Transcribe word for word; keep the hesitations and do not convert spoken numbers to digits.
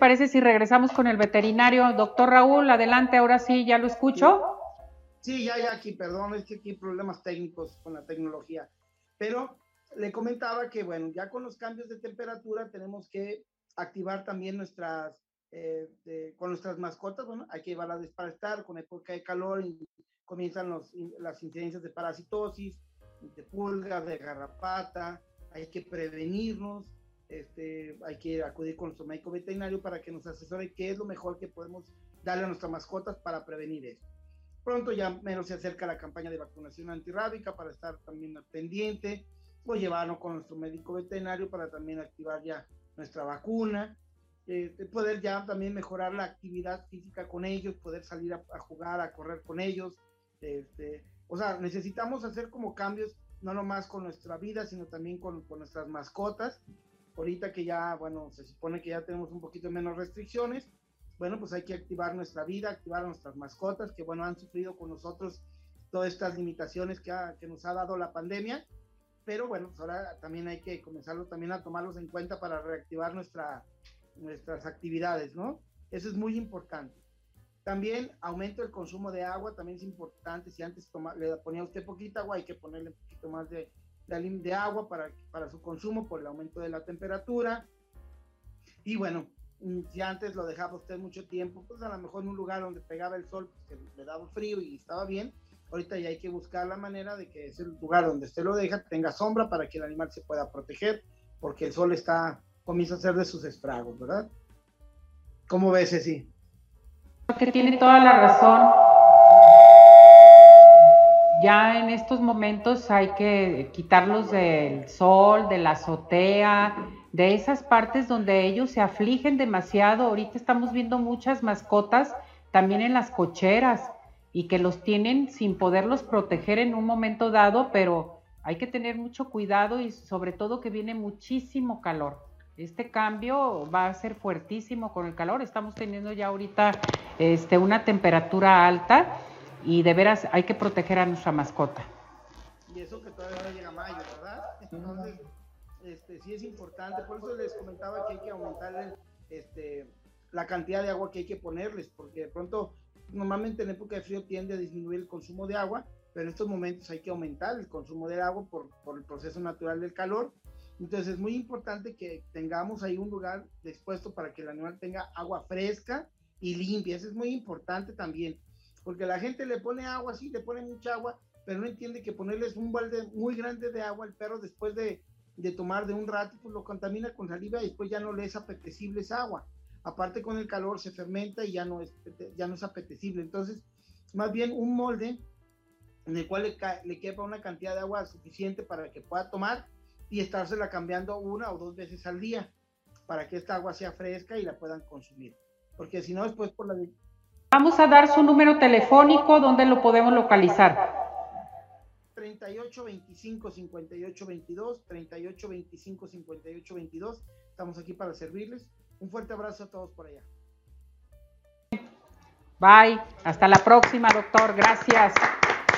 parece si regresamos con el veterinario? Doctor Raúl, adelante, ahora sí, ¿ya lo escucho? Sí, ya, ya aquí, perdón, es que aquí hay problemas técnicos con la tecnología. Pero le comentaba que, bueno, ya con los cambios de temperatura tenemos que activar también nuestras, eh, de, con nuestras mascotas, bueno, hay que llevarlas a desparasitar, con época de calor y comienzan los, las incidencias de parasitosis, de pulgas, de garrapata, hay que prevenirnos, este, hay que acudir con nuestro médico veterinario para que nos asesore qué es lo mejor que podemos darle a nuestras mascotas para prevenir esto. Pronto ya menos se acerca la campaña de vacunación antirrábica para estar también al pendiente, o llevarnos con nuestro médico veterinario para también activar ya nuestra vacuna, eh, poder ya también mejorar la actividad física con ellos, poder salir a, a jugar, a correr con ellos, este, o sea, necesitamos hacer como cambios, no nomás con nuestra vida, sino también con, con nuestras mascotas. Ahorita que ya, bueno, se supone que ya tenemos un poquito menos restricciones, bueno, pues hay que activar nuestra vida, activar a nuestras mascotas, que bueno, han sufrido con nosotros todas estas limitaciones que, ha, que nos ha dado la pandemia, pero bueno, pues ahora también hay que comenzarlo también a tomarlos en cuenta para reactivar nuestra, nuestras actividades, ¿no? Eso es muy importante. También aumento el consumo de agua, también es importante, si antes toma, le ponía a usted poquita agua, hay que ponerle un poquito más de, de, de agua para, para su consumo por el aumento de la temperatura. Y bueno, si antes lo dejaba usted mucho tiempo, pues a lo mejor en un lugar donde pegaba el sol, pues que le daba frío y estaba bien, ahorita ya hay que buscar la manera de que ese lugar donde usted lo deja tenga sombra para que el animal se pueda proteger, porque el sol está, comienza a hacer de sus estragos, ¿verdad? ¿Cómo ves, Ceci? Que tiene toda la razón. Ya en estos momentos hay que quitarlos del sol, de la azotea, de esas partes donde ellos se afligen demasiado. Ahorita estamos viendo muchas mascotas también en las cocheras y que los tienen sin poderlos proteger en un momento dado, pero hay que tener mucho cuidado y sobre todo que viene muchísimo calor. Este cambio va a ser fuertísimo con el calor. Estamos teniendo ya ahorita este, una temperatura alta y de veras hay que proteger a nuestra mascota. Y eso que todavía no llega mayo, ¿verdad? Entonces, este, sí es importante. Por eso les comentaba que hay que aumentar este, la cantidad de agua que hay que ponerles, porque de pronto, normalmente en época de frío tiende a disminuir el consumo de agua, pero en estos momentos hay que aumentar el consumo del agua por, por el proceso natural del calor. Entonces es muy importante que tengamos ahí un lugar dispuesto para que el animal tenga agua fresca y limpia. Eso es muy importante también, porque la gente le pone agua, sí, le pone mucha agua, pero no entiende que ponerles un balde muy grande de agua al perro después de, de tomar de un rato, pues lo contamina con saliva y después ya no le es apetecible esa agua. Aparte con el calor se fermenta y ya no es, ya no es apetecible. Entonces, más bien un molde en el cual le, le quepa una cantidad de agua suficiente para que pueda tomar y estársela cambiando una o dos veces al día para que esta agua sea fresca y la puedan consumir. Porque si no, después por la... Vamos a dar su número telefónico, ¿dónde lo podemos localizar? treinta y ocho veinticinco cincuenta y ocho veintidós, treinta y ocho veinticinco cincuenta y ocho veintidós. Estamos aquí para servirles. Un fuerte abrazo a todos por allá. Bye. Hasta la próxima, doctor. Gracias.